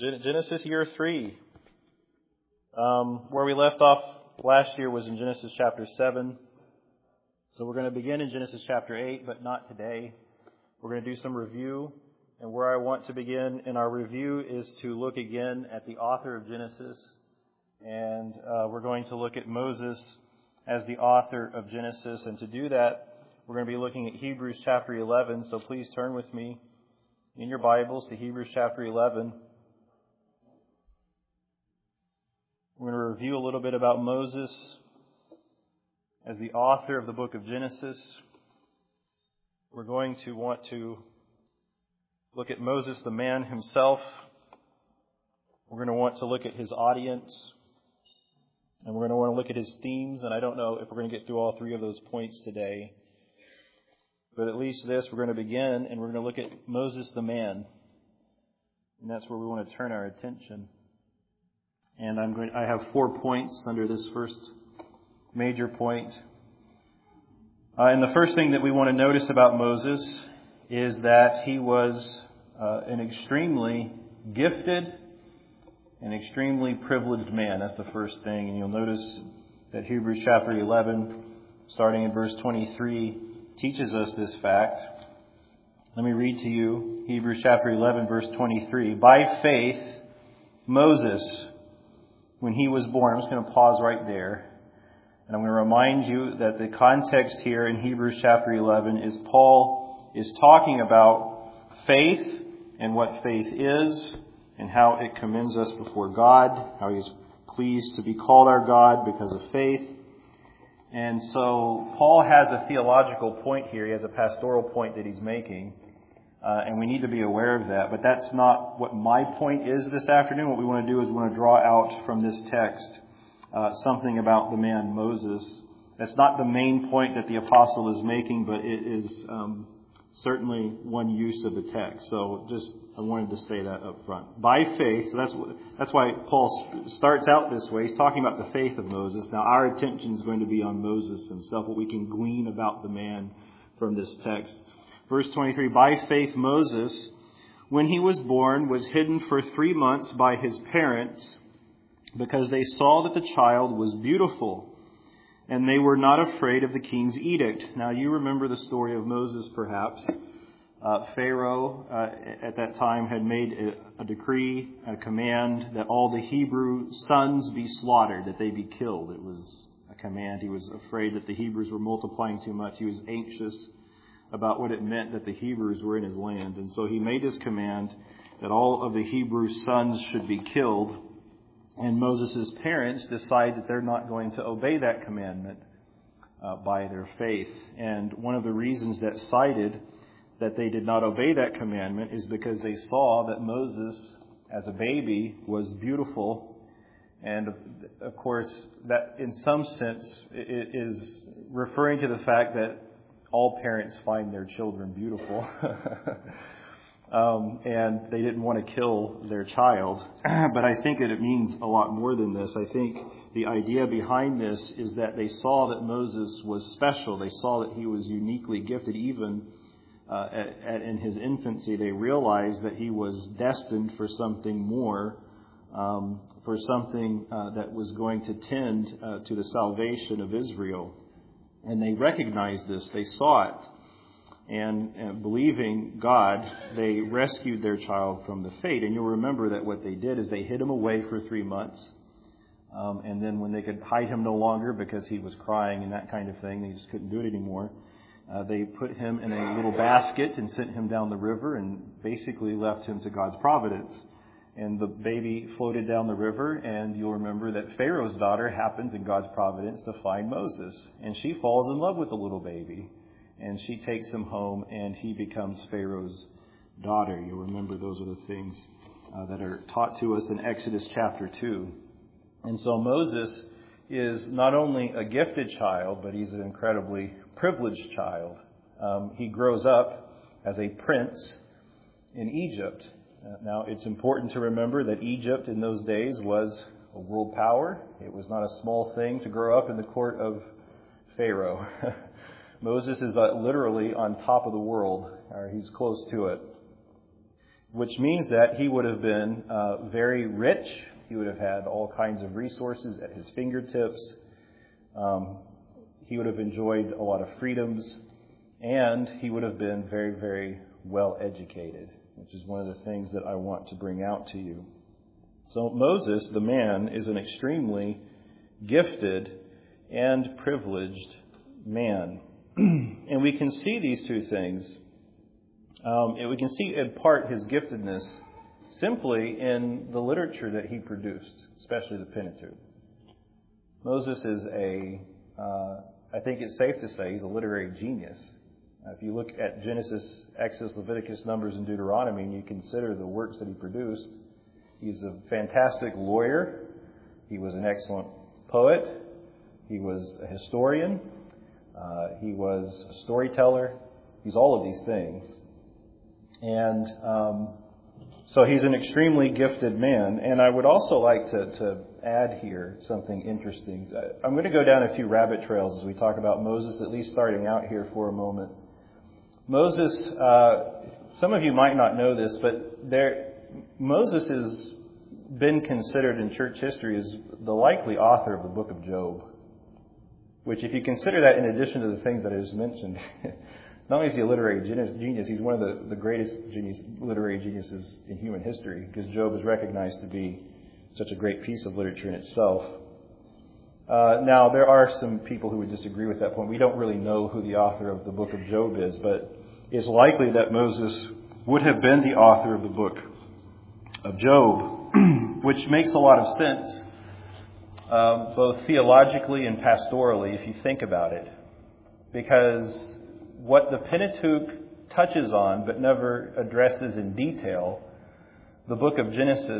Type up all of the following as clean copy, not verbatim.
Genesis year 3. Where we left off last year was in Genesis chapter 7. So we're going to begin in Genesis chapter 8, but not today. We're going to do some review. And where I want to begin in our review is to look again at the author of Genesis. And we're going to look at Moses as the author of Genesis. And to do that, we're going to be looking at Hebrews chapter 11. So please turn with me in your Bibles to Hebrews chapter 11. We're going to review a little bit about Moses as the author of the book of Genesis. We're going to want to look at Moses, the man himself. We're going to want to look at his audience. And we're going to want to look at his themes. And I don't know if we're going to get through all three of those points today. But at least this, we're going to begin and we're going to look at Moses, the man. And that's where we want to turn our attention. And I have 4 points under this first major point. And the first thing that we want to notice about Moses is that he was an extremely gifted and extremely privileged man. That's the first thing. And you'll notice that Hebrews chapter 11, starting in verse 23, teaches us this fact. Let me read to you Hebrews chapter 11, verse 23. By faith, Moses, when he was born, I'm just going to pause right there. And I'm going to remind you that the context here in Hebrews chapter 11 is Paul is talking about faith and what faith is and how it commends us before God, how he is pleased to be called our God because of faith. And so Paul has a theological point here. He has a pastoral point that he's making. And we need to be aware of that. But that's not what my point is this afternoon. What we want to do is we want to draw out from this text something about the man Moses. That's not the main point that the apostle is making, but it is certainly one use of the text. So I wanted to say that up front. By faith, so that's why Paul starts out this way. He's talking about the faith of Moses. Now our attention is going to be on Moses himself, what we can glean about the man from this text. Verse 23, by faith Moses, when he was born, was hidden for 3 months by his parents because they saw that the child was beautiful and they were not afraid of the king's edict. Now you remember the story of Moses perhaps. Pharaoh at that time had made a decree, a command that all the Hebrew sons be slaughtered, that they be killed. It was a command. He was afraid that the Hebrews were multiplying too much. He was anxious about what it meant that the Hebrews were in his land. And so he made this command that all of the Hebrew sons should be killed. And Moses' parents decide that they're not going to obey that commandment by their faith. And one of the reasons that's cited that they did not obey that commandment is because they saw that Moses, as a baby, was beautiful. And of course, that in some sense is referring to the fact that all parents find their children beautiful. And they didn't want to kill their child. But I think that it means a lot more than this. I think the idea behind this is that they saw that Moses was special. They saw that he was uniquely gifted. Even in his infancy, they realized that he was destined for something more, for something that was going to tend to the salvation of Israel. And they recognized this. They saw it. And believing God, they rescued their child from the fate. And you'll remember that what they did is they hid him away for 3 months. And then when they could hide him no longer because he was crying and that kind of thing, they just couldn't do it anymore. They put him in a little basket and sent him down the river and basically left him to God's providence. And the baby floated down the river, and you'll remember that Pharaoh's daughter happens in God's providence to find Moses. And she falls in love with the little baby. And she takes him home, and he becomes Pharaoh's daughter. You'll remember those are the things that are taught to us in Exodus chapter 2. And so Moses is not only a gifted child, but he's an incredibly privileged child. He grows up as a prince in Egypt. Now, it's important to remember that Egypt in those days was a world power. It was not a small thing to grow up in the court of Pharaoh. Moses is literally on top of the world, or he's close to it. which means that he would have been very rich. He would have had all kinds of resources at his fingertips. He would have enjoyed a lot of freedoms, and he would have been very, very well educated, which is one of the things that I want to bring out to you. So Moses, the man, is an extremely gifted and privileged man. And we can see these two things. We can see in part his giftedness simply in the literature that he produced, especially the Pentateuch. Moses is I think it's safe to say he's a literary genius. If you look at Genesis, Exodus, Leviticus, Numbers, and Deuteronomy, and you consider the works that he produced, he's a fantastic lawyer. He was an excellent poet. He was a historian. He was a storyteller. He's all of these things. And so he's an extremely gifted man. And I would also like to add here something interesting. I'm going to go down a few rabbit trails as we talk about Moses, at least starting out here for a moment. Moses, some of you might not know this, but Moses has been considered in church history as the likely author of the book of Job, which if you consider that in addition to the things that I just mentioned, not only is he a literary genius, he's one of the greatest literary geniuses in human history, because Job is recognized to be such a great piece of literature in itself. Now, there are some people who would disagree with that point. We don't really know who the author of the book of Job is, but it's likely that Moses would have been the author of the book of Job, which makes a lot of sense, both theologically and pastorally, if you think about it. Because what the Pentateuch touches on but never addresses in detail, the book of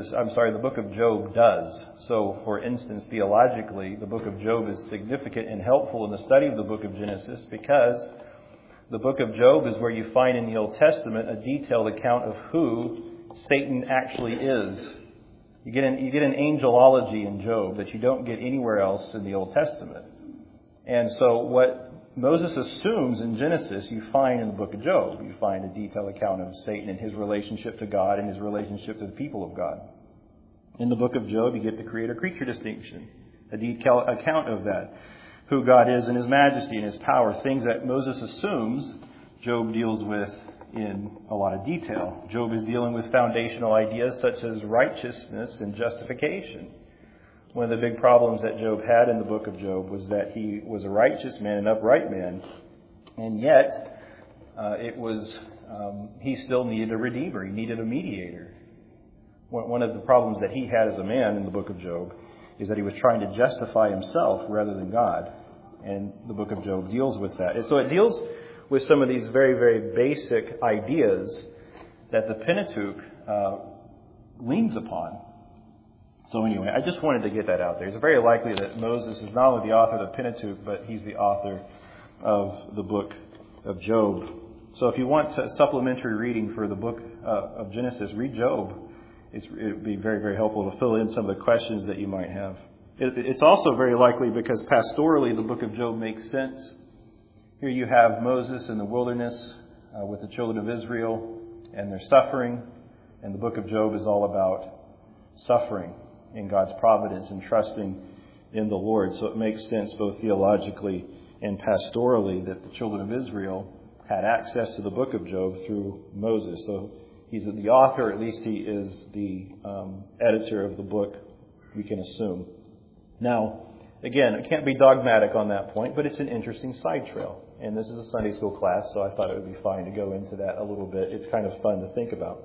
Job does. So, for instance, theologically, the book of Job is significant and helpful in the study of the book of Genesis because the book of Job is where you find in the Old Testament a detailed account of who Satan actually is. You get an angelology in Job that you don't get anywhere else in the Old Testament. And so what Moses assumes in Genesis, you find in the book of Job. You find a detailed account of Satan and his relationship to God and his relationship to the people of God. In the book of Job, you get the creator-creature distinction, a detailed account of that, who God is in his majesty and his power, things that Moses assumes Job deals with in a lot of detail. Job is dealing with foundational ideas such as righteousness and justification. One of the big problems that Job had in the book of Job was that he was a righteous man, an upright man, and yet he still needed a redeemer. He needed a mediator. One of the problems that he had as a man in the book of Job is that he was trying to justify himself rather than God, and the book of Job deals with that. And so it deals with some of these very, very basic ideas that the Pentateuch leans upon. So anyway, I just wanted to get that out there. It's very likely that Moses is not only the author of the Pentateuch, but he's the author of the book of Job. So if you want a supplementary reading for the book of Genesis, read Job. It would be very, very helpful to fill in some of the questions that you might have. It's also very likely because pastorally the book of Job makes sense. Here you have Moses in the wilderness with the children of Israel and their suffering. And the book of Job is all about suffering in God's providence and trusting in the Lord. So it makes sense both theologically and pastorally that the children of Israel had access to the book of Job through Moses. So he's the author, at least he is the editor of the book, we can assume. Now, again, I can't be dogmatic on that point, but it's an interesting side trail. And this is a Sunday school class, so I thought it would be fine to go into that a little bit. It's kind of fun to think about.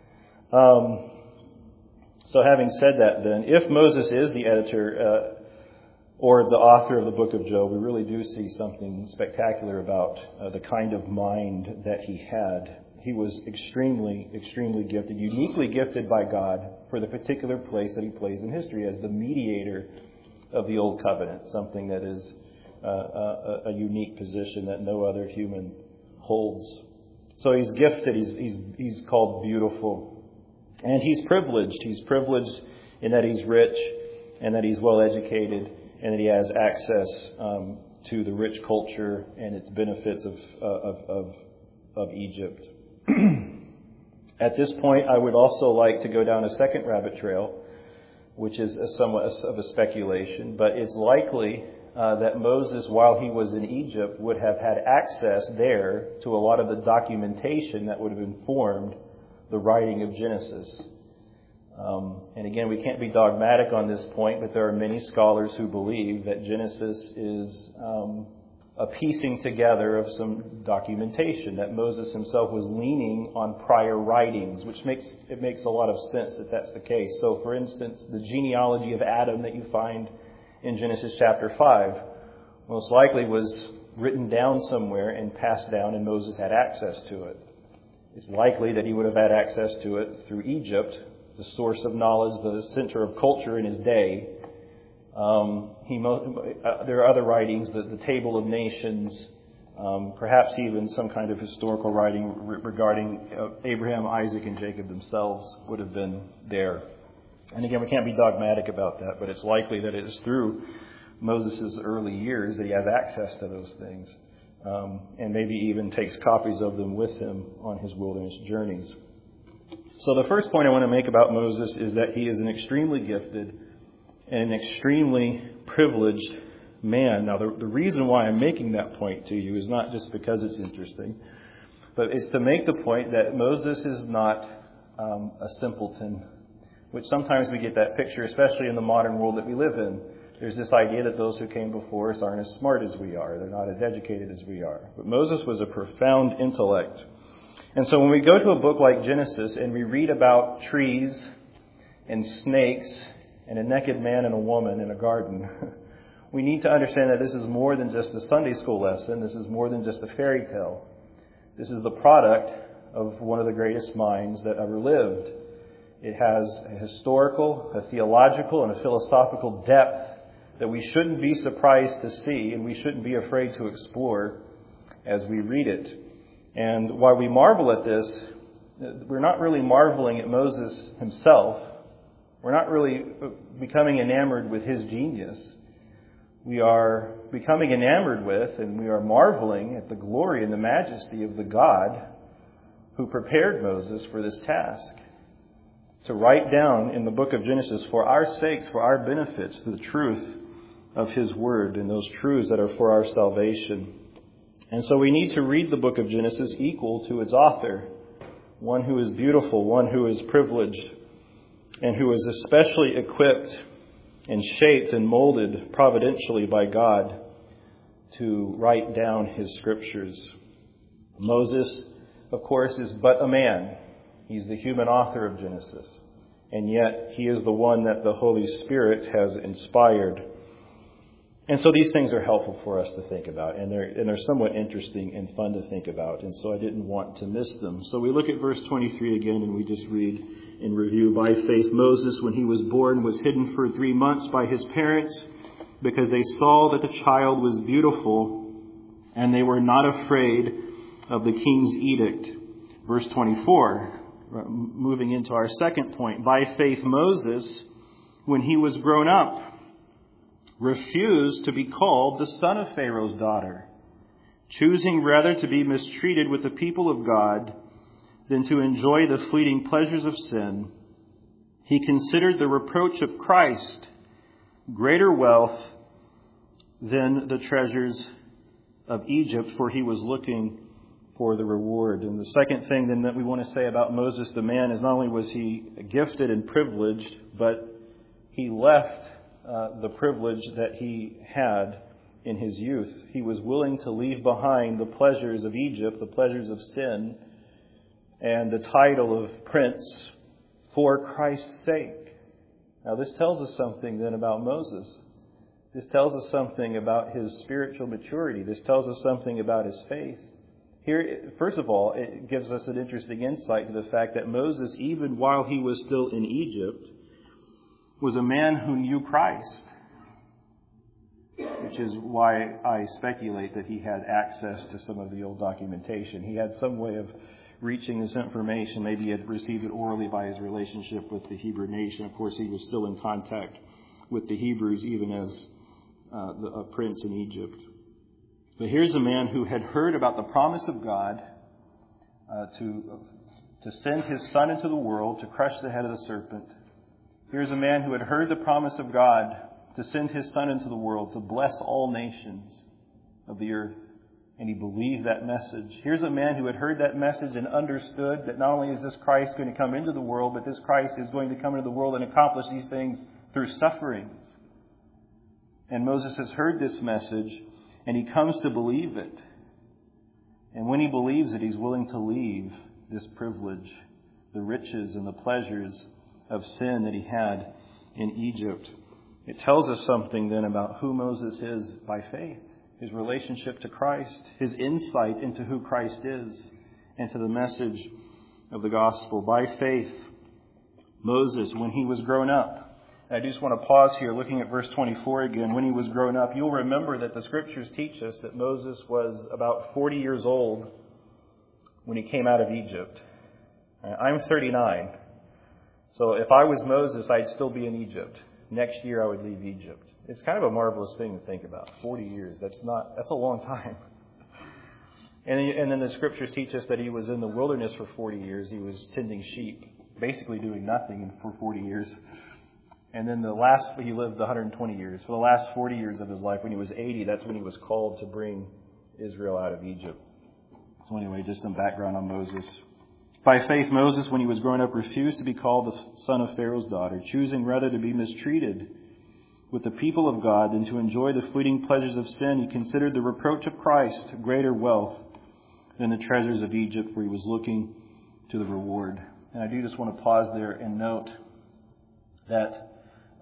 So having said that then, if Moses is the editor or the author of the book of Job, we really do see something spectacular about the kind of mind that he had. He was extremely, extremely gifted, uniquely gifted by God for the particular place that he plays in history as the mediator of the Old Covenant, something that is a unique position that no other human holds. So he's gifted, he's called beautiful. And he's privileged. He's privileged in that he's rich and that he's well educated and that he has access to the rich culture and its benefits of Egypt. At this point, I would also like to go down a second rabbit trail, which is somewhat of a speculation, but it's likely that Moses, while he was in Egypt, would have had access there to a lot of the documentation that would have informed the writing of Genesis. And again, we can't be dogmatic on this point, but there are many scholars who believe that Genesis is a piecing together of some documentation, that Moses himself was leaning on prior writings, which makes a lot of sense that that's the case. So, for instance, the genealogy of Adam that you find in Genesis chapter 5 most likely was written down somewhere and passed down, and Moses had access to it. It's likely that he would have had access to it through Egypt, the source of knowledge, the center of culture in his day. There are other writings, the Table of Nations, perhaps even some kind of historical writing regarding Abraham, Isaac, and Jacob themselves would have been there. And again, we can't be dogmatic about that, but it's likely that it is through Moses' early years that he has access to those things, and maybe even takes copies of them with him on his wilderness journeys. So the first point I want to make about Moses is that he is an extremely gifted and an extremely privileged man. Now, the reason why I'm making that point to you is not just because it's interesting, but it's to make the point that Moses is not a simpleton, which sometimes we get that picture, especially in the modern world that we live in. There's this idea that those who came before us aren't as smart as we are. They're not as educated as we are. But Moses was a profound intellect. And so when we go to a book like Genesis and we read about trees and snakes and a naked man and a woman in a garden, we need to understand that this is more than just a Sunday school lesson. This is more than just a fairy tale. This is the product of one of the greatest minds that ever lived. It has a historical, a theological, and a philosophical depth that we shouldn't be surprised to see, and we shouldn't be afraid to explore as we read it. And while we marvel at this, we're not really marveling at Moses himself. We're not really becoming enamored with his genius. We are becoming enamored with, and we are marveling at the glory and the majesty of the God who prepared Moses for this task, to write down in the book of Genesis for our sakes, for our benefits, the truth of his word and those truths that are for our salvation. And so we need to read the book of Genesis equal to its author, one who is beautiful, one who is privileged, and who is especially equipped and shaped and molded providentially by God to write down his scriptures. Moses, of course, is but a man. He's the human author of Genesis. And yet he is the one that the Holy Spirit has inspired. And so these things are helpful for us to think about, and they're somewhat interesting and fun to think about, and so I didn't want to miss them. So we look at verse 23 again, and we just read in review, "By faith Moses, when he was born, was hidden for 3 months by his parents, because they saw that the child was beautiful, and they were not afraid of the king's edict." Verse 24, moving into our second point, "By faith Moses, when he was grown up, refused to be called the son of Pharaoh's daughter, choosing rather to be mistreated with the people of God than to enjoy the fleeting pleasures of sin. He considered the reproach of Christ greater wealth than the treasures of Egypt, for he was looking for the reward." And the second thing then that we want to say about Moses the man is not only was he gifted and privileged, but he left the privilege that he had in his youth. He was willing to leave behind the pleasures of Egypt, the pleasures of sin, and the title of prince for Christ's sake. Now this tells us something then about Moses. This tells us something about his spiritual maturity. This tells us something about his faith. Here, first of all, it gives us an interesting insight to the fact that Moses, even while he was still in Egypt, was a man who knew Christ, which is why I speculate that he had access to some of the old documentation. He had some way of reaching this information. Maybe he had received it orally by his relationship with the Hebrew nation. Of course, he was still in contact with the Hebrews, even as a prince in Egypt. But here's a man who had heard about the promise of God to to send His Son into the world to crush the head of the serpent. Here's a man who had heard the promise of God to send His Son into the world to bless all nations of the earth. And he believed that message. Here's a man who had heard that message and understood that not only is this Christ going to come into the world, but this Christ is going to come into the world and accomplish these things through sufferings. And Moses has heard this message, and he comes to believe it. And when he believes it, he's willing to leave this privilege, the riches and the pleasures of sin that he had in Egypt. It tells us something then about who Moses is by faith. His relationship to Christ, his insight into who Christ is, and to the message of the gospel. By faith, Moses, when he was grown up, and I just want to pause here looking at verse 24 again. When he was grown up, you'll remember that the Scriptures teach us that Moses was about 40 years old when he came out of Egypt. I'm 39, so if I was Moses, I'd still be in Egypt. Next year I would leave Egypt. It's kind of a marvelous thing to think about. 40 years. That's a long time. And then the Scriptures teach us that he was in the wilderness for 40 years. He was tending sheep, basically doing nothing for 40 years. And then he lived 120 years. For the last 40 years of his life, when he was 80, that's when he was called to bring Israel out of Egypt. So anyway, just some background on Moses. By faith, Moses, when he was growing up, refused to be called the son of Pharaoh's daughter, choosing rather to be mistreated with the people of God than to enjoy the fleeting pleasures of sin. He considered the reproach of Christ greater wealth than the treasures of Egypt, for he was looking to the reward. And I do just want to pause there and note that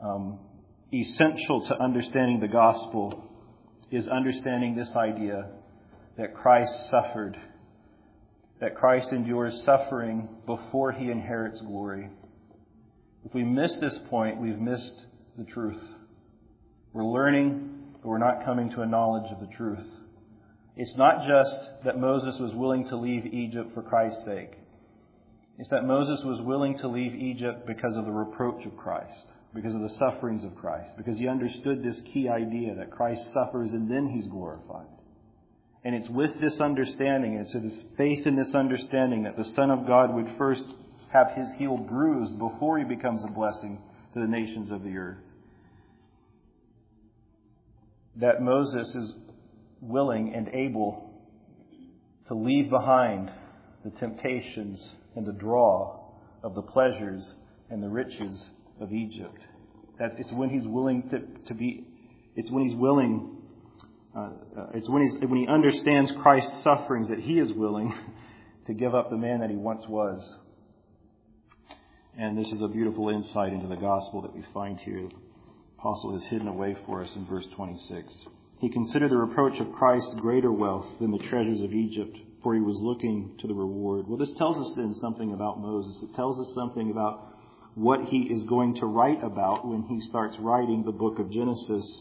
essential to understanding the gospel is understanding this idea that Christ suffered, that Christ endures suffering before he inherits glory. If we miss this point, we've missed the truth. We're learning, but we're not coming to a knowledge of the truth. It's not just that Moses was willing to leave Egypt for Christ's sake. It's that Moses was willing to leave Egypt because of the reproach of Christ, because of the sufferings of Christ, because he understood this key idea that Christ suffers and then he's glorified. And it's with this understanding, it's this faith in this understanding that the Son of God would first have his heel bruised before he becomes a blessing to the nations of the earth, that Moses is willing and able to leave behind the temptations and the draw of the pleasures and the riches of Egypt. That it's when he's willing when he understands Christ's sufferings that he is willing to give up the man that he once was. And this is a beautiful insight into the gospel that we find here. Apostle has hidden away for us in verse 26. He considered the reproach of Christ greater wealth than the treasures of Egypt, for he was looking to the reward. Well, this tells us then something about Moses. It tells us something about what he is going to write about when he starts writing the book of Genesis.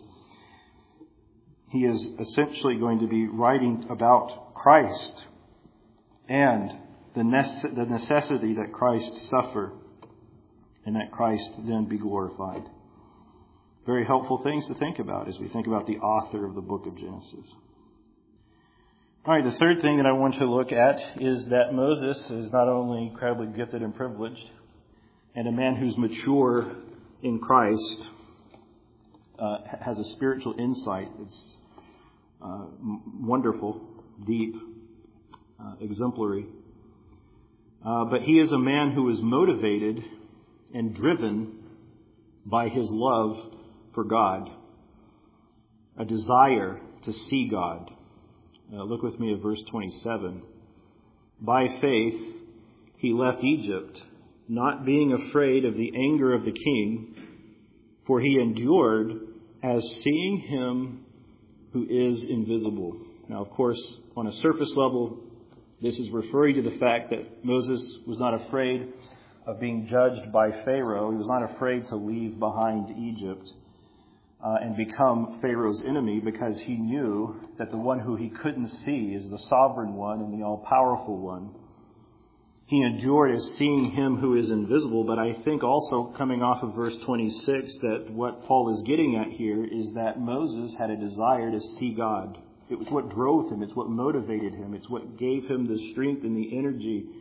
He is essentially going to be writing about Christ and the necessity that Christ suffer and that Christ then be glorified. Very helpful things to think about as we think about the author of the book of Genesis. All right, the third thing that I want to look at is that Moses is not only incredibly gifted and privileged, and a man who's mature in Christ has a spiritual insight that's wonderful, deep, exemplary. But he is a man who is motivated and driven by his love for God, a desire to see God. Look with me at verse 27. By faith, he left Egypt, not being afraid of the anger of the king, for he endured as seeing him who is invisible. Now, of course, on a surface level, this is referring to the fact that Moses was not afraid of being judged by Pharaoh. He was not afraid to leave behind Egypt and become Pharaoh's enemy, because he knew that the one who he couldn't see is the sovereign one and the all-powerful one. He endured as seeing him who is invisible, but I think also coming off of verse 26 that what Paul is getting at here is that Moses had a desire to see God. It was what drove him. It's what motivated him. It's what gave him the strength and the energy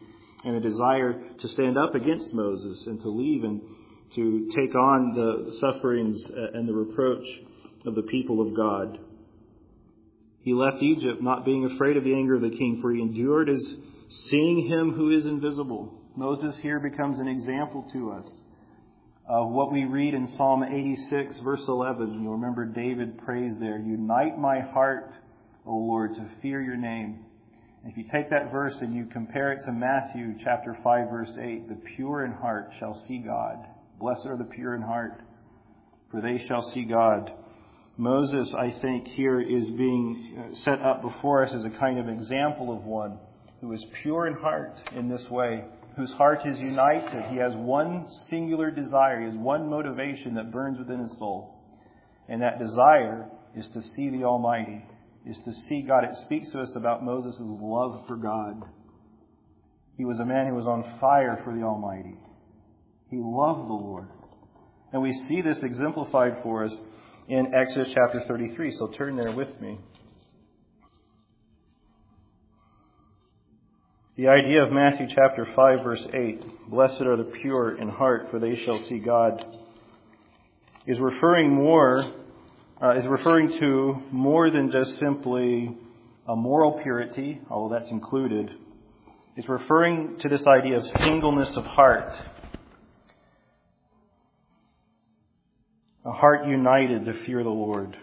and a desire to stand up against Moses and to leave and to take on the sufferings and the reproach of the people of God. He left Egypt not being afraid of the anger of the king, for he endured as seeing him who is invisible. Moses here becomes an example to us of what we read in Psalm 86, verse 11. You'll remember David prays there, "Unite my heart, O Lord, to fear your name." And if you take that verse and you compare it to Matthew chapter 5, verse 8, "The pure in heart shall see God. Blessed are the pure in heart, for they shall see God." Moses, I think, here is being set up before us as a kind of example of one who is pure in heart in this way, whose heart is united. He has one singular desire. He has one motivation that burns within his soul. And that desire is to see the Almighty, is to see God. It speaks to us about Moses' love for God. He was a man who was on fire for the Almighty. He loved the Lord. And we see this exemplified for us in Exodus chapter 33. So turn there with me. The idea of Matthew chapter 5, verse 8, "Blessed are the pure in heart, for they shall see God," is referring to more than just simply a moral purity, although that's included. It's referring to this idea of singleness of heart. A heart united to fear the Lord.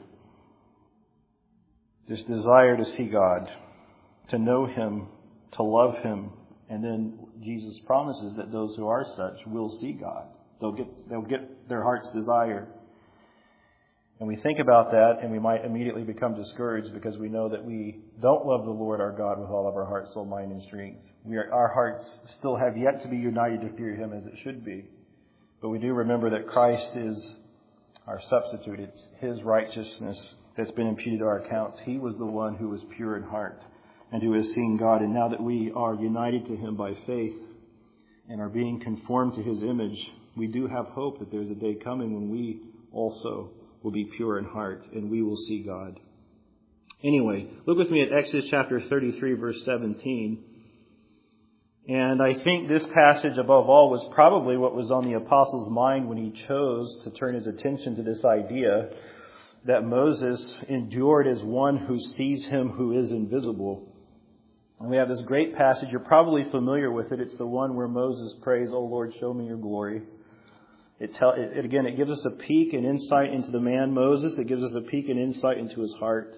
This desire to see God, to know Him, to love Him. And then Jesus promises that those who are such will see God. They'll get their heart's desire. And we think about that and we might immediately become discouraged because we know that we don't love the Lord our God with all of our heart, soul, mind, and strength. Our hearts still have yet to be united to fear Him as it should be. But we do remember that Christ is our substitute. It's His righteousness that's been imputed to our accounts. He was the one who was pure in heart and who has seen God. And now that we are united to Him by faith and are being conformed to His image, we do have hope that there's a day coming when we also will be pure in heart and we will see God. Anyway, look with me at Exodus chapter 33, verse 17. And I think this passage, above all, was probably what was on the apostle's mind when he chose to turn his attention to this idea that Moses endured as one who sees Him who is invisible. And we have this great passage. You're probably familiar with it. It's the one where Moses prays, "O Lord, show me your glory." It gives us a peek and insight into the man Moses. It gives us a peek and insight into his heart.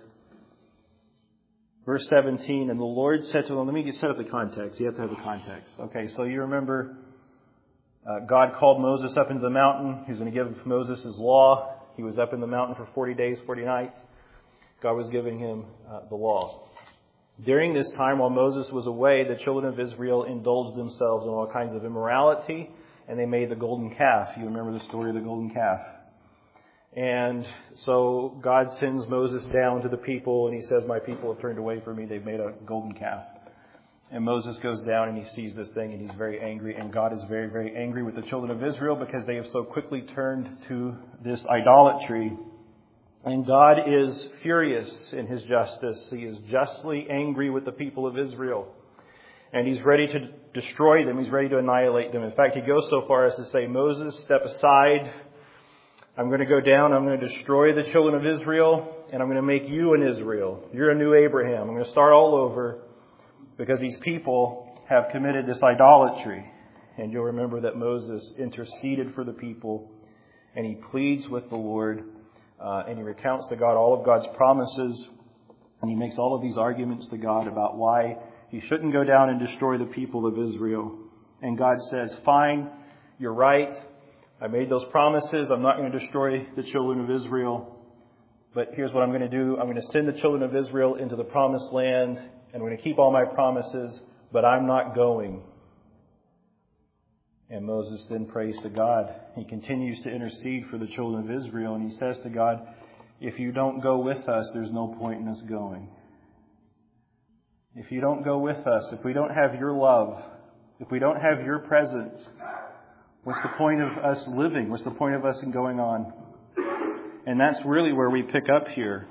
Verse 17, "And the Lord said to him," let me set up the context. You have to have the context. Okay, so you remember God called Moses up into the mountain. He was going to give Moses His law. He was up in the mountain for 40 days, 40 nights. God was giving him the law. During this time, while Moses was away, the children of Israel indulged themselves in all kinds of immorality, and they made the golden calf. You remember the story of the golden calf. And so God sends Moses down to the people, and He says, "My people have turned away from me. They've made a golden calf." And Moses goes down and he sees this thing, and he's very angry. And God is very, very angry with the children of Israel because they have so quickly turned to this idolatry. And God is furious in His justice. He is justly angry with the people of Israel. And He's ready to destroy them. He's ready to annihilate them. In fact, He goes so far as to say, "Moses, step aside. I'm going to go down. I'm going to destroy the children of Israel. And I'm going to make you an Israel. You're a new Abraham. I'm going to start all over because these people have committed this idolatry." And you'll remember that Moses interceded for the people. And he pleads with the Lord. And he recounts to God all of God's promises. And he makes all of these arguments to God about why he shouldn't go down and destroy the people of Israel. And God says, "Fine, you're right. I made those promises. I'm not going to destroy the children of Israel. But here's what I'm going to do. I'm going to send the children of Israel into the promised land. And I'm going to keep all my promises. But I'm not going." And Moses then prays to God. He continues to intercede for the children of Israel. And he says to God, "If you don't go with us, there's no point in us going. If you don't go with us, if we don't have your love, if we don't have your presence, what's the point of us living? What's the point of us going on?" And that's really where we pick up here.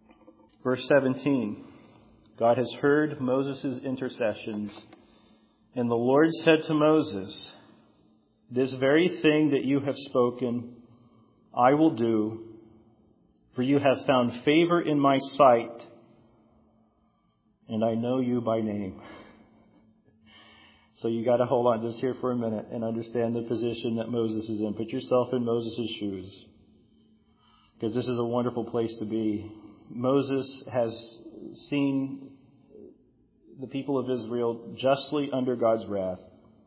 Verse 17. God has heard Moses' intercessions, And the Lord said to Moses, this very thing that you have spoken, I will do, for you have found favor in my sight, and I know you by name. So you got to hold on just here for a minute and understand the position that Moses is in. Put yourself in Moses' shoes, because this is a wonderful place to be. Moses has seen the people of Israel justly under God's wrath.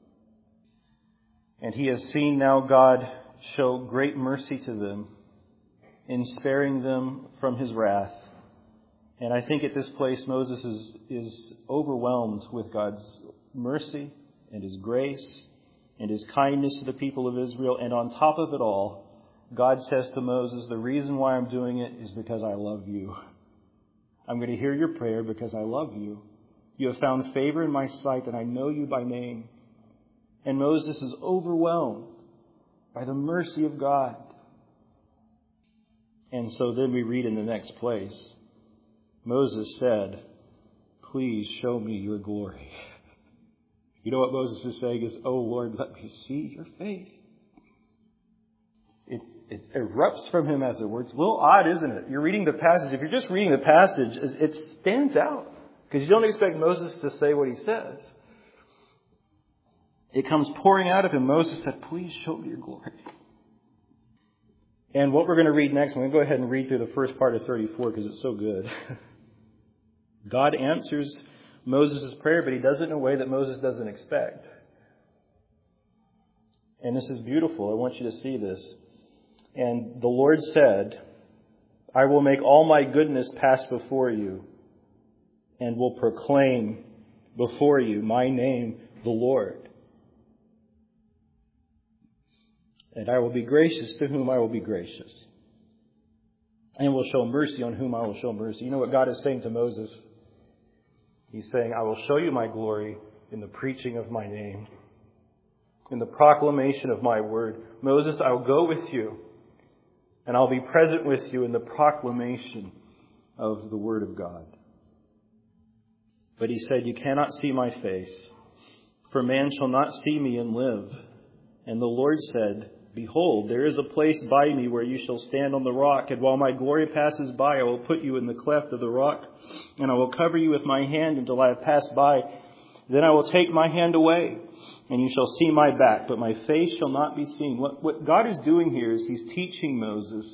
And he has seen now God show great mercy to them in sparing them from his wrath. And I think at this place Moses is overwhelmed with God's mercy and his grace and his kindness to the people of Israel. And on top of it all, God says to Moses, the reason why I'm doing it is because I love you. I'm going to hear your prayer because I love you. You have found favor in my sight, and I know you by name. And Moses is overwhelmed by the mercy of God. And so then we read in the next place, Moses said, please show me your glory. You know what Moses is saying is, oh Lord, let me see your face. It erupts from him, as it were. It's a little odd, isn't it? You're reading the passage. If you're just reading the passage, it stands out. Because you don't expect Moses to say what he says. It comes pouring out of him. Moses said, please show me your glory. And what we're going to read next, I'm going to go ahead and read through the first part of 34 because it's so good. God answers Moses' prayer, but he does it in a way that Moses doesn't expect. And this is beautiful. I want you to see this. And the Lord said, I will make all my goodness pass before you, and will proclaim before you my name, the Lord. And I will be gracious to whom I will be gracious, and will show mercy on whom I will show mercy. You know what God is saying to Moses? He's saying, I will show you my glory in the preaching of my name, in the proclamation of my word. Moses, I will go with you, and I'll be present with you in the proclamation of the word of God. But he said, you cannot see my face, for man shall not see me and live. And the Lord said, behold, there is a place by me where you shall stand on the rock, and while my glory passes by, I will put you in the cleft of the rock, and I will cover you with my hand until I have passed by. Then I will take my hand away, and you shall see my back, but my face shall not be seen. What God is doing here is he's teaching Moses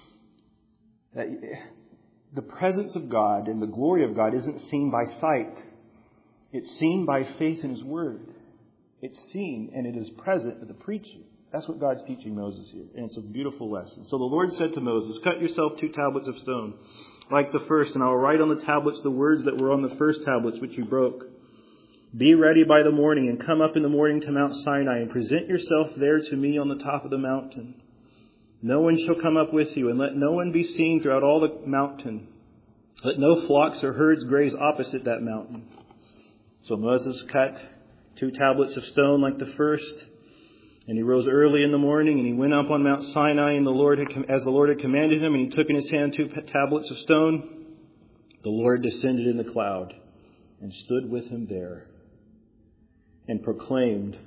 that the presence of God and the glory of God isn't seen by sight. It's seen by faith in his word. It's seen and it is present at the preaching. That's what God's teaching Moses here. And it's a beautiful lesson. So the Lord said to Moses, cut yourself 2 tablets of stone, like the first, and I will write on the tablets the words that were on the first tablets, which you broke. Be ready by the morning, and come up in the morning to Mount Sinai, and present yourself there to me on the top of the mountain. No one shall come up with you, and let no one be seen throughout all the mountain. Let no flocks or herds graze opposite that mountain. So Moses cut 2 tablets of stone like the first, and he rose early in the morning, and he went up on Mount Sinai, and as the Lord had commanded him, and he took in his hand 2 tablets of stone. The Lord descended in the cloud and stood with him there, and proclaimed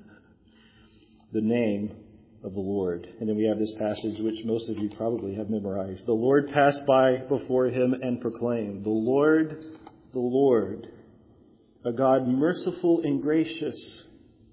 the name of the Lord. And then we have this passage which most of you probably have memorized. The Lord passed by before him and proclaimed, the Lord, a God merciful and gracious,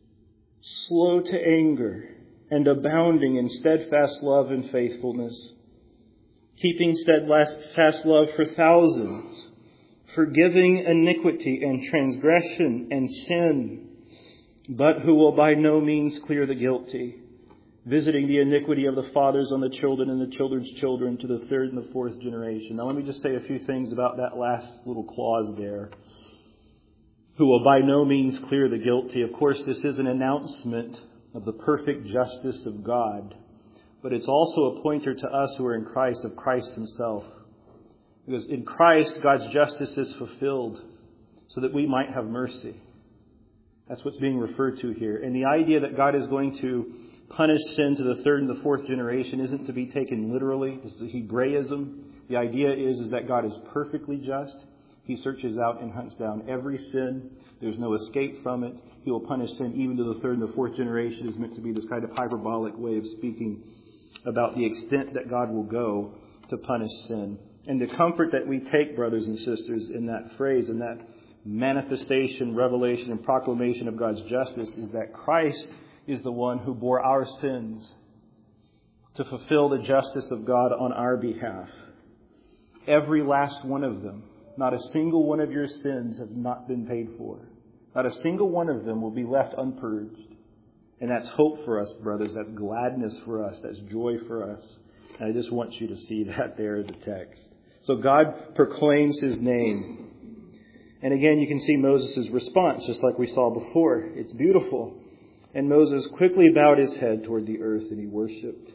slow to anger, and abounding in steadfast love and faithfulness, keeping steadfast love for thousands, forgiving iniquity and transgression and sin, but who will by no means clear the guilty, visiting the iniquity of the fathers on the children and the children's children to the 3rd and the 4th generation. Now let me just say a few things about that last little clause there. Who will by no means clear the guilty. Of course, this is an announcement of the perfect justice of God, but it's also a pointer to us who are in Christ of Christ himself. Because in Christ, God's justice is fulfilled so that we might have mercy. That's what's being referred to here. And the idea that God is going to punish sin to the 3rd and the 4th generation isn't to be taken literally. This is a Hebraism. The idea is that God is perfectly just. He searches out and hunts down every sin. There's no escape from it. He will punish sin even to the third and the fourth generation. Is meant to be this kind of hyperbolic way of speaking about the extent that God will go to punish sin. And the comfort that we take, brothers and sisters, in that phrase, in that manifestation, revelation, and proclamation of God's justice is that Christ is the one who bore our sins to fulfill the justice of God on our behalf. Every last one of them. Not a single one of your sins have not been paid for. Not a single one of them will be left unpurged. And that's hope for us, brothers. That's gladness for us. That's joy for us. And I just want you to see that there in the text. So God proclaims His name. And again, you can see Moses' response, just like we saw before. It's beautiful. And Moses quickly bowed his head toward the earth and he worshipped.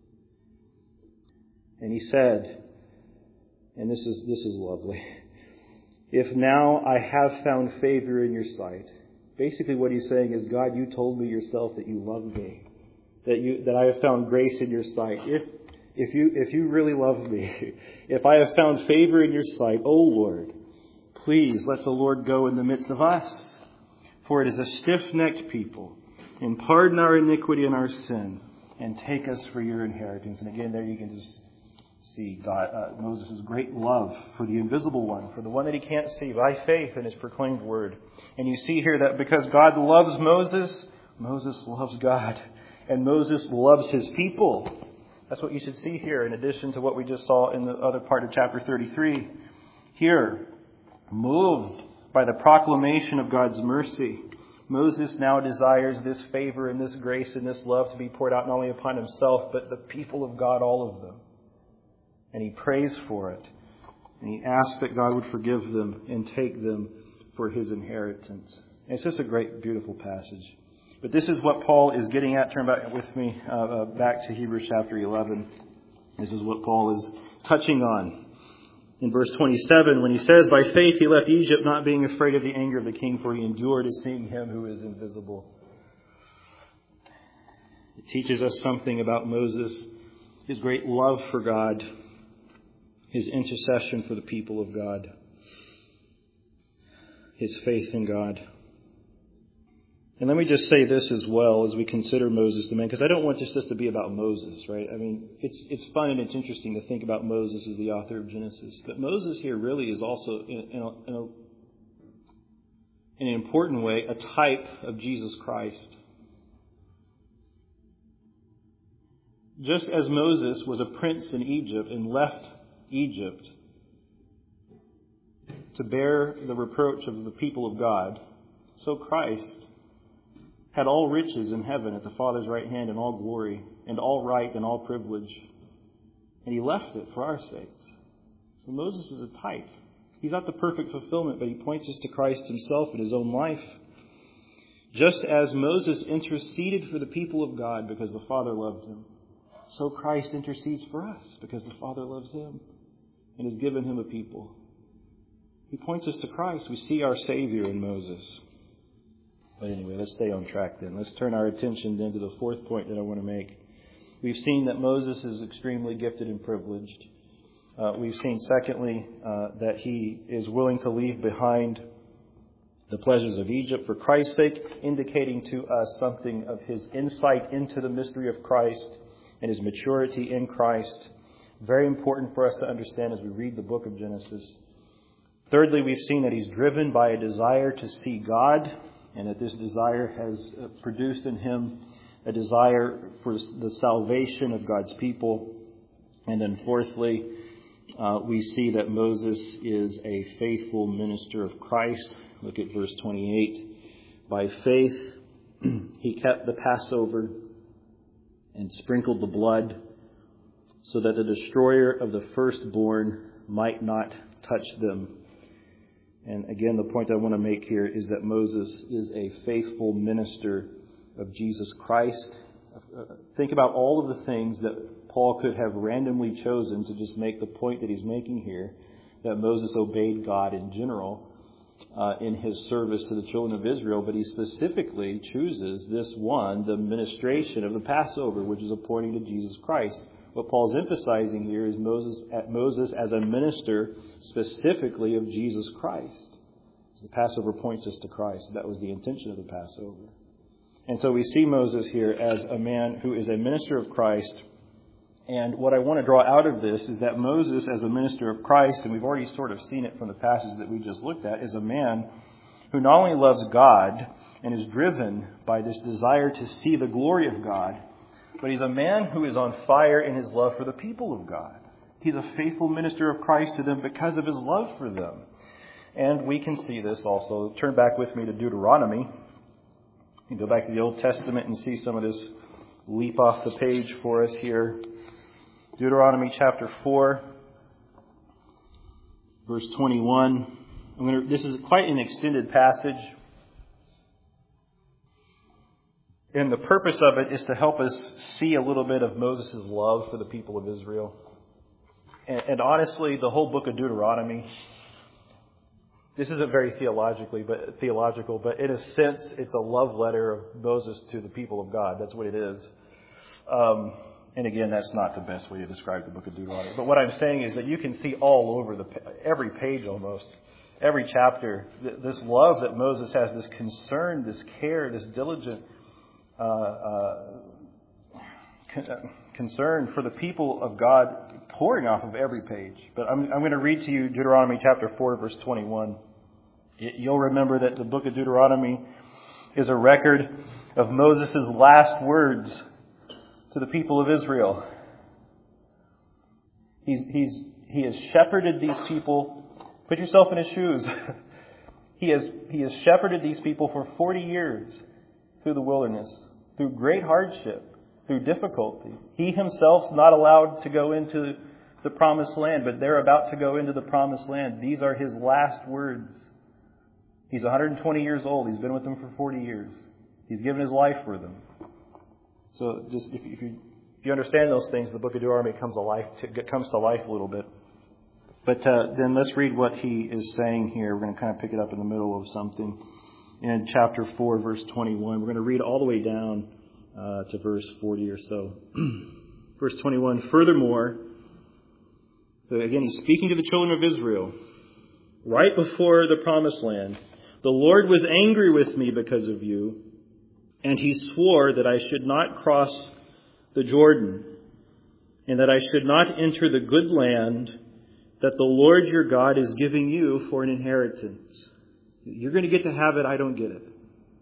And he said, and this is lovely, "If now I have found favor in your sight." Basically what he's saying is, God, you told me yourself that you love me, that I have found grace in your sight. If you really love me, if I have found favor in your sight, O Lord, please let the Lord go in the midst of us. For it is a stiff-necked people, and pardon our iniquity and our sin, and take us for your inheritance. And again, there you can just see Moses' great love for the invisible one, for the one that he can't see, by faith in his proclaimed word. And you see here that because God loves Moses, Moses loves God. And Moses loves his people. That's what you should see here, in addition to what we just saw in the other part of chapter 33. Here, moved by the proclamation of God's mercy, Moses now desires this favor and this grace and this love to be poured out not only upon himself, but the people of God, all of them. And he prays for it. And he asks that God would forgive them and take them for His inheritance. And it's just a great, beautiful passage. But this is what Paul is getting at. Turn back with me back to Hebrews chapter 11. This is what Paul is touching on. In verse 27, when he says, "By faith he left Egypt, not being afraid of the anger of the king, for he endured as seeing Him who is invisible." It teaches us something about Moses, his great love for God, his intercession for the people of God, his faith in God. And let me just say this as well as we consider Moses the man, because I don't want this to be about Moses, right? I mean, it's fun and it's interesting to think about Moses as the author of Genesis. But Moses here really is also, in an important way, a type of Jesus Christ. Just as Moses was a prince in Egypt and left Egypt to bear the reproach of the people of God, so Christ had all riches in heaven at the Father's right hand and all glory and all right and all privilege. And He left it for our sakes. So Moses is a type. He's not the perfect fulfillment, but he points us to Christ Himself in His own life. Just as Moses interceded for the people of God because the Father loved him, so Christ intercedes for us because the Father loves Him and has given Him a people. He points us to Christ. We see our Savior in Moses. But anyway, let's stay on track then. Let's turn our attention then to the fourth point that I want to make. We've seen that Moses is extremely gifted and privileged. We've seen, secondly, that he is willing to leave behind the pleasures of Egypt for Christ's sake, indicating to us something of his insight into the mystery of Christ and his maturity in Christ. Very important for us to understand as we read the book of Genesis. Thirdly, we've seen that he's driven by a desire to see God, and that this desire has produced in him a desire for the salvation of God's people. And then fourthly, we see that Moses is a faithful minister of Christ. Look at verse 28. By faith, he kept the Passover and sprinkled the blood so that the destroyer of the firstborn might not touch them. And again, the point I want to make here is that Moses is a faithful minister of Jesus Christ. Think about all of the things that Paul could have randomly chosen to just make the point that he's making here, that Moses obeyed God in general in his service to the children of Israel, but he specifically chooses this one, the ministration of the Passover, which is pointing to Jesus Christ. What Paul's emphasizing here is Moses as a minister specifically of Jesus Christ. The Passover points us to Christ. That was the intention of the Passover. And so we see Moses here as a man who is a minister of Christ. And what I want to draw out of this is that Moses, as a minister of Christ, and we've already sort of seen it from the passage that we just looked at, is a man who not only loves God and is driven by this desire to see the glory of God, but he's a man who is on fire in his love for the people of God. He's a faithful minister of Christ to them because of his love for them. And we can see this also. Turn back with me to Deuteronomy. You can go back to the Old Testament and see some of this leap off the page for us here. Deuteronomy chapter 4, verse 21. This is quite an extended passage. And the purpose of it is to help us see a little bit of Moses' love for the people of Israel. And honestly, the whole book of Deuteronomy, this isn't very theological, but in a sense, it's a love letter of Moses to the people of God. That's what it is. And again, that's not the best way to describe the book of Deuteronomy. But what I'm saying is that you can see all over every page almost, every chapter, this love that Moses has, this concern, this care, this diligent concern for the people of God pouring off of every page. But I'm going to read to you Deuteronomy chapter 4, verse 21. You'll remember that the book of Deuteronomy is a record of Moses' last words to the people of Israel. He has shepherded these people. Put yourself in his shoes. He has shepherded these people for 40 years through the wilderness, through great hardship, through difficulty. He himself's not allowed to go into the promised land, but they're about to go into the promised land. These are his last words. He's 120 years old. He's been with them for 40 years. He's given his life for them. So just if you understand those things, the book of Deuteronomy comes to life a little bit. But then let's read what he is saying here. We're going to kind of pick it up in the middle of something. In chapter 4, verse 21, we're going to read all the way down to verse 40 or so. Verse 21, furthermore, again, he's speaking to the children of Israel. Right before the promised land, the Lord was angry with me because of you, and he swore that I should not cross the Jordan, and that I should not enter the good land that the Lord your God is giving you for an inheritance. You're going to get to have it, I don't get it.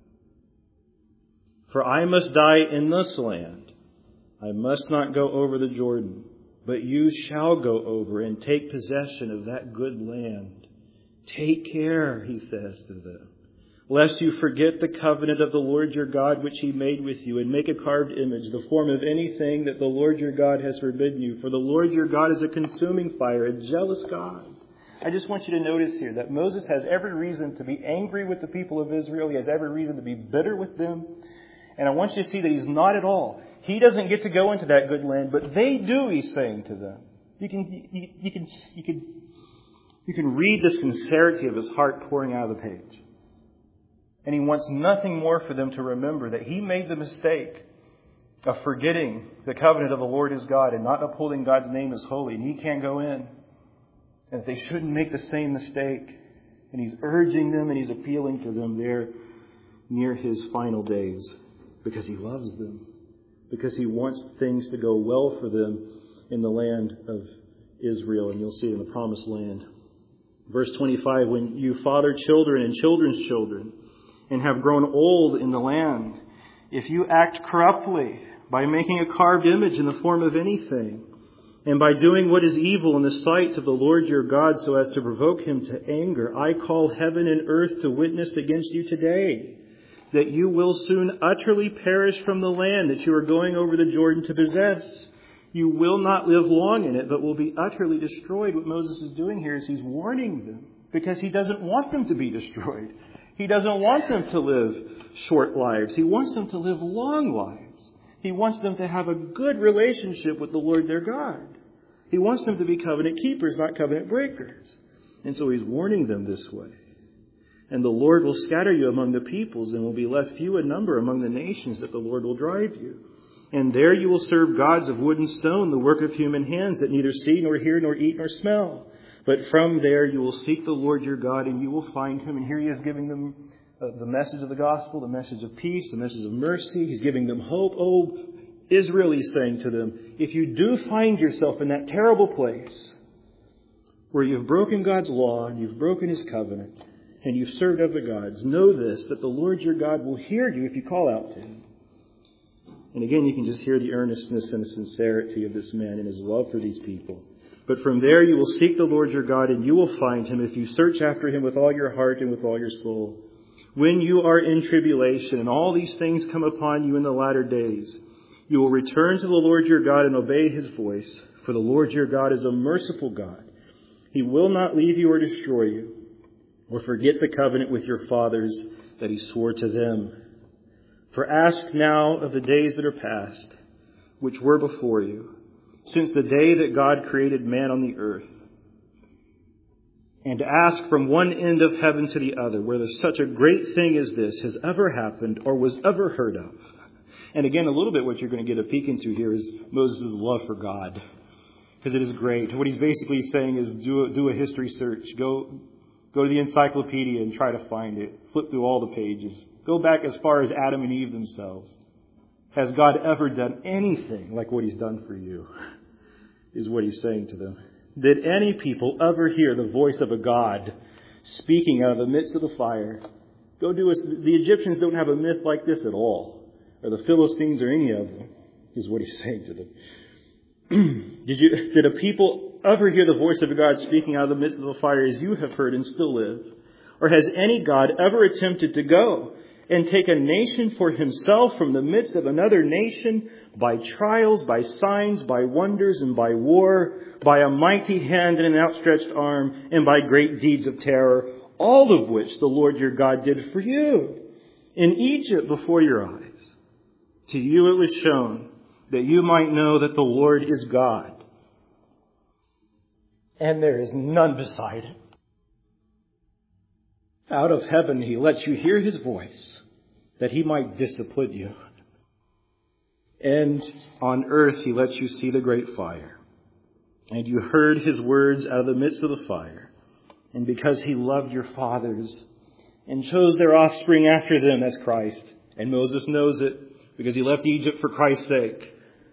For I must die in this land. I must not go over the Jordan, but you shall go over and take possession of that good land. Take care, he says to them, lest you forget the covenant of the Lord your God which he made with you, and make a carved image, the form of anything that the Lord your God has forbidden you. For the Lord your God is a consuming fire, a jealous God. I just want you to notice here that Moses has every reason to be angry with the people of Israel. He has every reason to be bitter with them. And I want you to see that he's not at all. He doesn't get to go into that good land, but they do, he's saying to them. You can read the sincerity of his heart pouring out of the page. And he wants nothing more for them to remember that he made the mistake of forgetting the covenant of the Lord his God and not upholding God's name as holy, and he can't go in. And they shouldn't make the same mistake. And he's urging them and he's appealing to them there near his final days because he loves them, because he wants things to go well for them in the land of Israel. And you'll see it in the promised land. Verse 25, when you father children and children's children and have grown old in the land, if you act corruptly by making a carved image in the form of anything, and by doing what is evil in the sight of the Lord your God so as to provoke him to anger, I call heaven and earth to witness against you today that you will soon utterly perish from the land that you are going over the Jordan to possess. You will not live long in it, but will be utterly destroyed. What Moses is doing here is he's warning them because he doesn't want them to be destroyed. He doesn't want them to live short lives. He wants them to live long lives. He wants them to have a good relationship with the Lord their God. He wants them to be covenant keepers, not covenant breakers. And so he's warning them this way. And the Lord will scatter you among the peoples and will be left few in number among the nations that the Lord will drive you. And there you will serve gods of wood and stone, the work of human hands, that neither see nor hear nor eat nor smell. But from there you will seek the Lord your God, and you will find him. And here he is giving them the message of the gospel, the message of peace, the message of mercy. He's giving them hope. Oh, Israel, he's saying to them, if you do find yourself in that terrible place where you've broken God's law and you've broken his covenant and you've served other gods, know this, that the Lord your God will hear you if you call out to him. And again, you can just hear the earnestness and the sincerity of this man and his love for these people. But from there you will seek the Lord your God, and you will find him if you search after him with all your heart and with all your soul. When you are in tribulation and all these things come upon you in the latter days, you will return to the Lord your God and obey his voice. For the Lord your God is a merciful God. He will not leave you or destroy you, or forget the covenant with your fathers that he swore to them. For ask now of the days that are past, which were before you, since the day that God created man on the earth, and ask from one end of heaven to the other, whether such a great thing as this has ever happened or was ever heard of. And again, a little bit what you're going to get a peek into here is Moses' love for God, because it is great. What he's basically saying is do a history search. Go to the encyclopedia and try to find it. Flip through all the pages. Go back as far as Adam and Eve themselves. Has God ever done anything like what he's done for you? Is what he's saying to them. Did any people ever hear the voice of a God speaking out of the midst of the fire? Go do it. The Egyptians don't have a myth like this at all. Or the Philistines or any of them, is what he's saying to them. Did a people ever hear the voice of a God speaking out of the midst of the fire as you have heard and still live? Or has any God ever attempted to go and take a nation for himself from the midst of another nation by trials, by signs, by wonders, and by war, by a mighty hand and an outstretched arm, and by great deeds of terror, all of which the Lord your God did for you in Egypt before your eyes? To you it was shown that you might know that the Lord is God, and there is none beside him. Out of heaven he lets you hear his voice, that he might discipline you. And on earth he lets you see the great fire. And you heard his words out of the midst of the fire. And because he loved your fathers and chose their offspring after them, as Christ. And Moses knows it because he left Egypt for Christ's sake.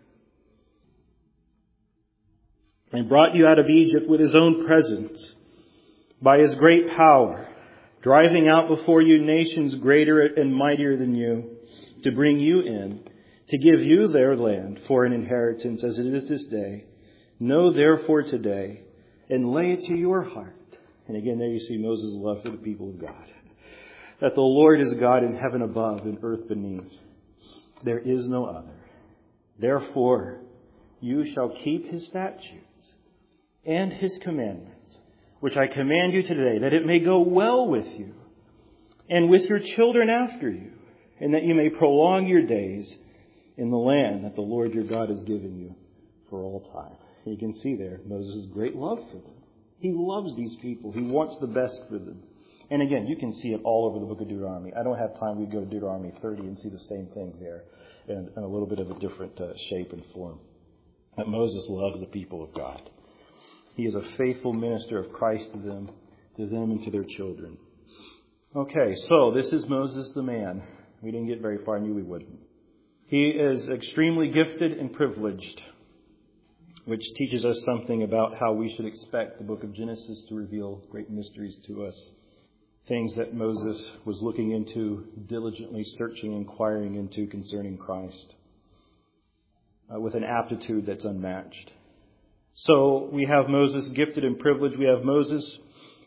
And brought you out of Egypt with his own presence by his great power, driving out before you nations greater and mightier than you, to bring you in, to give you their land for an inheritance as it is this day. Know therefore today, and lay it to your heart. And again, there you see Moses' love for the people of God. That the Lord is God in heaven above and earth beneath. There is no other. Therefore, you shall keep his statutes and his commandments, which I command you today, that it may go well with you and with your children after you, and that you may prolong your days in the land that the Lord your God has given you for all time. And you can see there Moses' great love for them. He loves these people. He wants the best for them. And again, you can see it all over the book of Deuteronomy. I don't have time. We go to Deuteronomy 30 and see the same thing there in a little bit of a different shape and form. That Moses loves the people of God. He is a faithful minister of Christ to them and to their children. Okay, so this is Moses the man. We didn't get very far. I knew we wouldn't. He is extremely gifted and privileged, which teaches us something about how we should expect the book of Genesis to reveal great mysteries to us. Things that Moses was looking into, diligently searching, inquiring into concerning Christ, with an aptitude that's unmatched. So we have Moses gifted and privileged. We have Moses,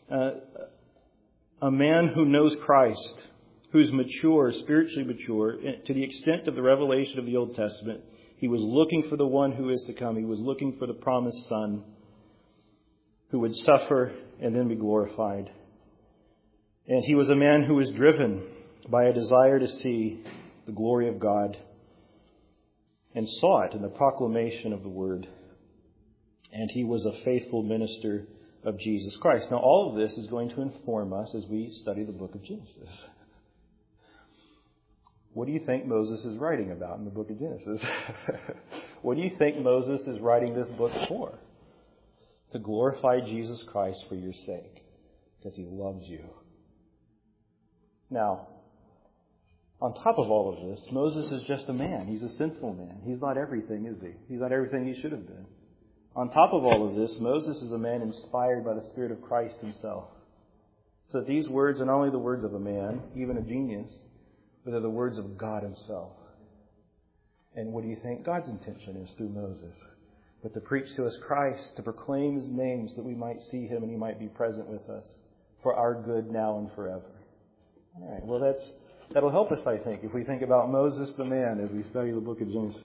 a man who knows Christ, who's mature, spiritually mature, to the extent of the revelation of the Old Testament. He was looking for the one who is to come. He was looking for the promised Son who would suffer and then be glorified. And he was a man who was driven by a desire to see the glory of God and saw it in the proclamation of the Word. And he was a faithful minister of Jesus Christ. Now, all of this is going to inform us as we study the book of Genesis. What do you think Moses is writing about in the book of Genesis? What do you think Moses is writing this book for? To glorify Jesus Christ for your sake, because he loves you. Now, on top of all of this, Moses is just a man. He's a sinful man. He's not everything, is he? He's not everything he should have been. On top of all of this, Moses is a man inspired by the Spirit of Christ himself. So these words are not only the words of a man, even a genius, but they're the words of God himself. And what do you think God's intention is through Moses? But to preach to us Christ, to proclaim his name so that we might see him and he might be present with us for our good now and forever. All right, well, that'll help us, I think, if we think about Moses the man as we study the book of Genesis.